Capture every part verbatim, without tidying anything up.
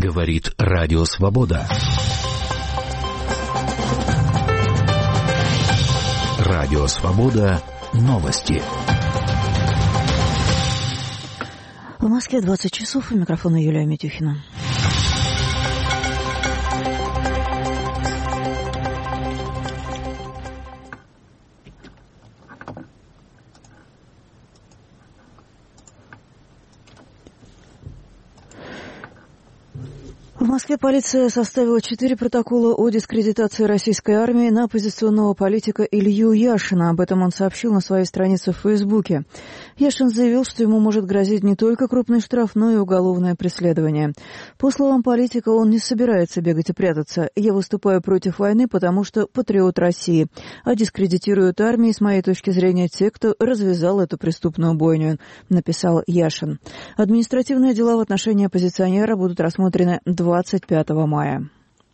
Говорит Радио Свобода. Радио Свобода. Новости. В Москве двадцать часов. У микрофона Юлия Митюхина. В Москве полиция составила четыре протокола о дискредитации российской армии на оппозиционного политика Илью Яшина. Об этом он сообщил на своей странице в Фейсбуке. Яшин заявил, что ему может грозить не только крупный штраф, но и уголовное преследование. По словам политика, он не собирается бегать и прятаться. «Я выступаю против войны, потому что патриот России. А дискредитируют армии, с моей точки зрения, те, кто развязал эту преступную бойню», написал Яшин. Административные дела в отношении оппозиционера будут рассмотрены двадцать пятого мая.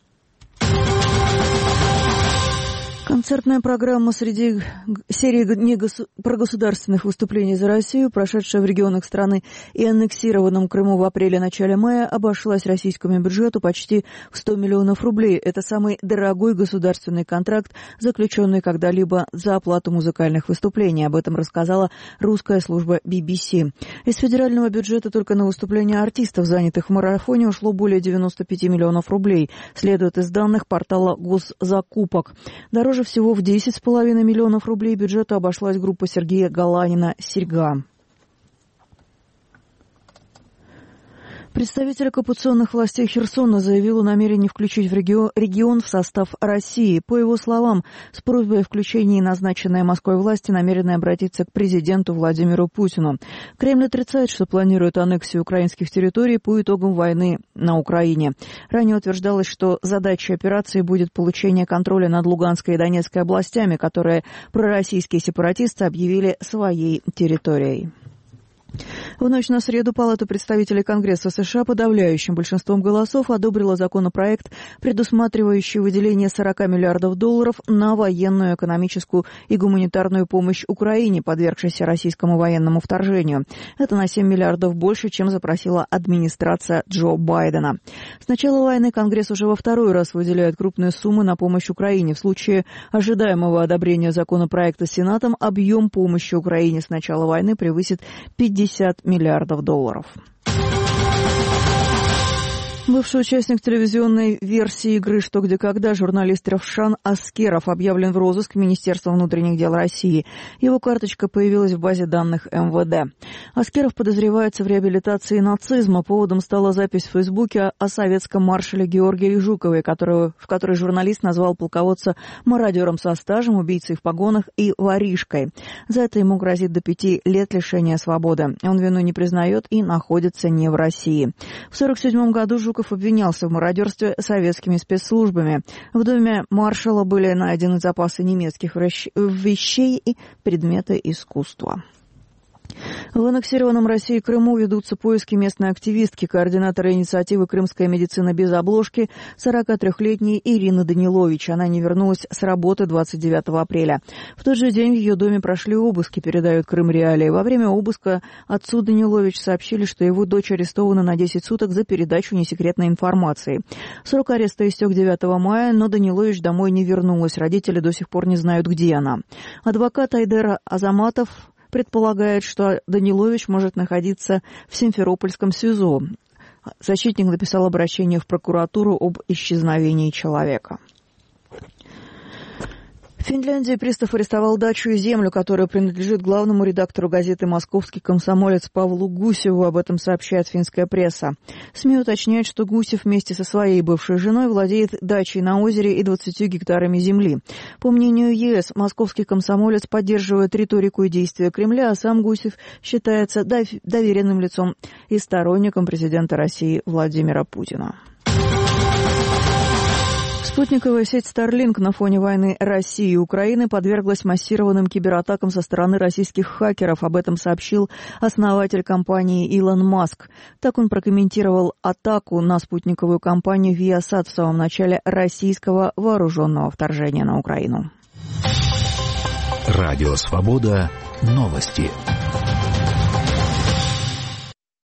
Концертная программа среди серии прогосударственных выступлений за Россию, прошедшая в регионах страны и аннексированном Крыму в апреле-начале мая, обошлась российскому бюджету почти в сто миллионов рублей. Это самый дорогой государственный контракт, заключенный когда-либо за оплату музыкальных выступлений. Об этом рассказала русская служба би би си. Из федерального бюджета только на выступления артистов, занятых в марафоне, ушло более девяносто пять миллионов рублей, следует из данных портала госзакупок. Дороже всего в десять с половиной миллионов рублей бюджету обошлась группа Сергея Галанина «Серьга». Представитель оккупационных властей Херсона заявил о намерении включить в регион в состав России. По его словам, с просьбой о включении назначенные Москвой власти намерены обратиться к президенту Владимиру Путину. Кремль отрицает, что планирует аннексию украинских территорий по итогам войны на Украине. Ранее утверждалось, что задачей операции будет получение контроля над Луганской и Донецкой областями, которые пророссийские сепаратисты объявили своей территорией. В ночь на среду Палата представителей Конгресса США подавляющим большинством голосов одобрила законопроект, предусматривающий выделение сорок миллиардов долларов на военную, экономическую и гуманитарную помощь Украине, подвергшейся российскому военному вторжению. Это на семь миллиардов больше, чем запросила администрация Джо Байдена. С начала войны Конгресс уже во второй раз выделяет крупные суммы на помощь Украине. В случае ожидаемого одобрения законопроекта Сенатом объем помощи Украине с начала войны превысит пятьдесят миллиардов долларов. Бывший участник телевизионной версии игры «Что, где, когда» журналист Равшан Аскеров объявлен в розыск Министерства внутренних дел России. Его карточка появилась в базе данных эм вэ дэ. Аскеров подозревается в реабилитации нацизма. Поводом стала запись в Фейсбуке о советском маршале Георгии Жуковой, которую, в которой журналист назвал полководца мародером со стажем, убийцей в погонах и воришкой. За это ему грозит до пяти лет лишения свободы. Он вину не признает и находится не в России. В сорок седьмом году Жуков обвинялся в мародерстве советскими спецслужбами. В доме маршала были найдены запасы немецких вещей и предметы искусства. В аннексированном Россией Крыму ведутся поиски местной активистки, координатора инициативы «Крымская медицина без обложки», сорокатрёхлетней Ирины Данилович. Она не вернулась с работы двадцать девятого апреля. В тот же день в ее доме прошли обыски, передают Крым Реалии. Во время обыска отцу Данилович сообщили, что его дочь арестована на десять суток за передачу несекретной информации. Срок ареста истек девятого мая, но Данилович домой не вернулась. Родители до сих пор не знают, где она. Адвокат Айдер Азаматов предполагает, что Данилович может находиться в Симферопольском СИЗО. Защитник написал обращение в прокуратуру об исчезновении человека. В Финляндии пристав арестовал дачу и землю, которая принадлежит главному редактору газеты «Московский комсомолец» Павлу Гусеву. Об этом сообщает финская пресса. СМИ уточняют, что Гусев вместе со своей бывшей женой владеет дачей на озере и двадцатью гектарами земли. По мнению ЕС, «Московский комсомолец» поддерживает риторику и действия Кремля, а сам Гусев считается доверенным лицом и сторонником президента России Владимира Путина. Спутниковая сеть Starlink на фоне войны России и Украины подверглась массированным кибератакам со стороны российских хакеров. Об этом сообщил основатель компании Илон Маск. Так он прокомментировал атаку на спутниковую компанию Viasat в самом начале российского вооруженного вторжения на Украину. Радио Свобода. Новости.